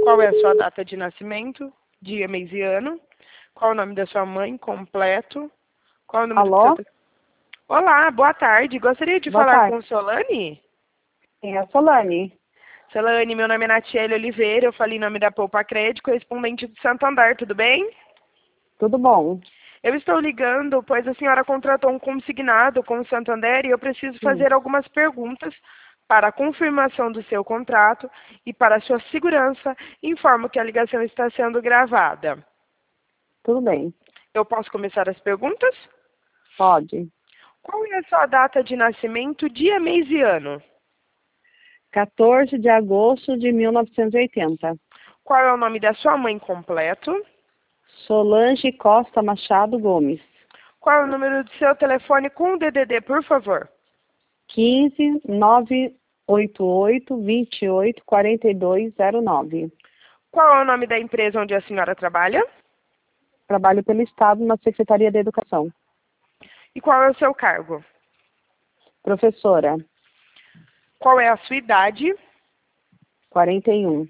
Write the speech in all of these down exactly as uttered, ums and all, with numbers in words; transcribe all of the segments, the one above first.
Qual é a sua data de nascimento, dia, mês e ano? Qual o nome da sua mãe completo? Qual o número do seu... Alô? te- Olá, boa tarde. Gostaria de Boa falar tarde. com Solane? Quem é a Solane? Solane, meu nome é Natiele Oliveira, eu falei em nome da Poupa Crédito, correspondente do Santander, tudo bem? Tudo bom? Eu estou ligando, pois a senhora contratou um consignado com o Santander e eu preciso Sim. fazer algumas perguntas para a confirmação do seu contrato e para a sua segurança. Informo que a ligação está sendo gravada. Tudo bem. Eu posso começar as perguntas? Pode. Qual é a sua data de nascimento, dia, mês e ano? quatorze de agosto de mil novecentos e oitenta. Qual é o nome da sua mãe completo? Solange Costa Machado Gomes. Qual é o número do seu telefone com o D D D, por favor? quinze, nove oito oito, vinte e oito, quarenta e dois, zero nove. Qual é o nome da empresa onde a senhora trabalha? Trabalho pelo Estado na Secretaria da Educação. E qual é o seu cargo? Professora, Qual é a sua idade? quarenta e um.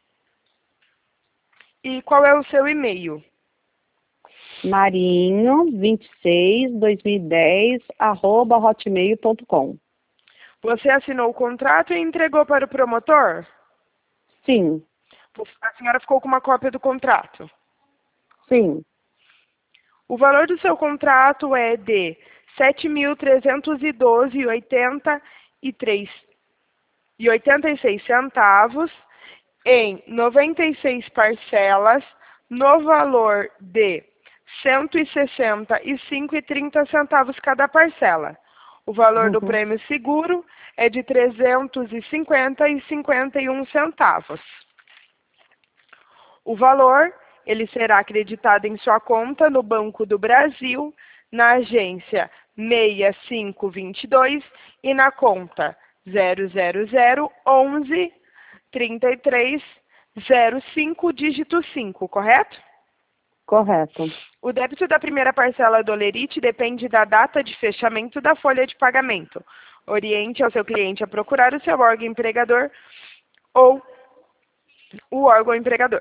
E qual é o seu e-mail? Marinho, vinte e seis, dois mil e dez, arroba hotmail ponto com. Você assinou o contrato e entregou para o promotor? Sim, A senhora ficou com uma cópia do contrato. sim. O valor do seu contrato é de sete mil trezentos e doze reais e oitenta e três e oitenta e seis centavos em noventa e seis parcelas no valor de cento e sessenta e cinco reais e trinta centavos cada parcela. O valor do Uhum. prêmio seguro é de trezentos e cinquenta reais e cinquenta e um centavos. O valor, ele será acreditado em sua conta no Banco do Brasil, na agência seis cinco dois dois e na conta zero zero zero onze trinta e três zero cinco, dígito cinco, correto? Correto. O débito da primeira parcela do Olerite depende da data de fechamento da folha de pagamento. Oriente ao seu cliente a procurar o seu órgão empregador ou o órgão empregador.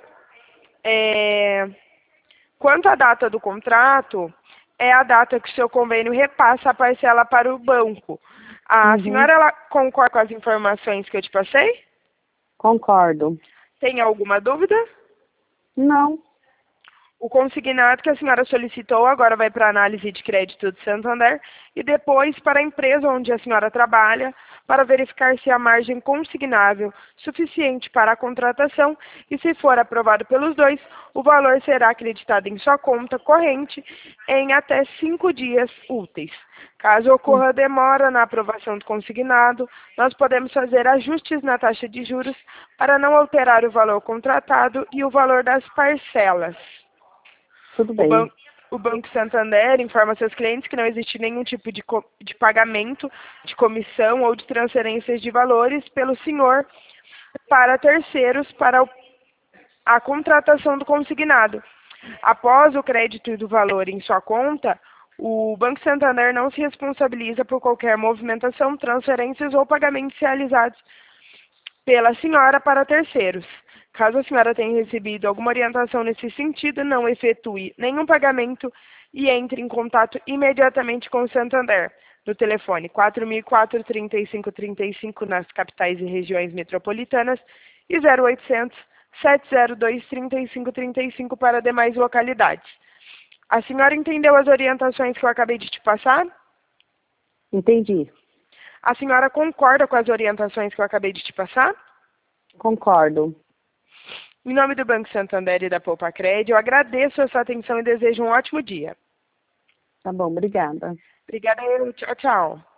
É... Quanto à data do contrato, é a data que o seu convênio repassa a parcela para o banco. A Uhum. senhora ela concorda com as informações que eu te passei? Concordo. Tem alguma dúvida? Não. O consignado que a senhora solicitou agora vai para a análise de crédito do Santander e depois para a empresa onde a senhora trabalha para verificar se há margem consignável suficiente para a contratação e, se for aprovado pelos dois, o valor será acreditado em sua conta corrente em até cinco dias úteis. Caso ocorra demora na aprovação do consignado, nós podemos fazer ajustes na taxa de juros para não alterar o valor contratado e o valor das parcelas. Tudo O, ban bem. o Banco Santander informa seus clientes que não existe nenhum tipo de, de pagamento, de comissão ou de transferências de valores pelo senhor para terceiros para o, a contratação do consignado. Após o crédito do valor em sua conta, o Banco Santander não se responsabiliza por qualquer movimentação, transferências ou pagamentos realizados pela senhora para terceiros. Caso a senhora tenha recebido alguma orientação nesse sentido, não efetue nenhum pagamento e entre em contato imediatamente com o Santander, no telefone quatro mil e quatro, trinta e cinco trinta e cinco nas capitais e regiões metropolitanas e zero oitocentos, sete zero dois, trinta e cinco trinta e cinco para demais localidades. A senhora entendeu as orientações que eu acabei de te passar? Entendi. A senhora concorda com as orientações que eu acabei de te passar? Concordo. Em nome do Banco Santander e da Poupa Crédito, eu agradeço a sua atenção e desejo um ótimo dia. Tá bom, obrigada. Obrigada, eu. Tchau, tchau.